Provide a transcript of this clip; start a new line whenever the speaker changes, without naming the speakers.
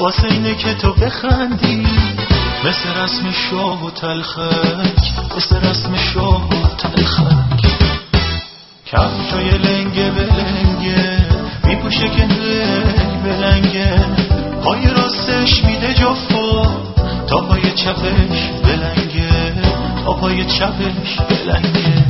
واسه اینه که تو بخندی، مثل رسم شاه و تلخک، مثل رسم شاه و تلخک. کفشای لنگه بلنگه میپوشه که بلنگه، پای راستش میده جفا تا پای چپش بلنگه، تا پای چپش بلنگه.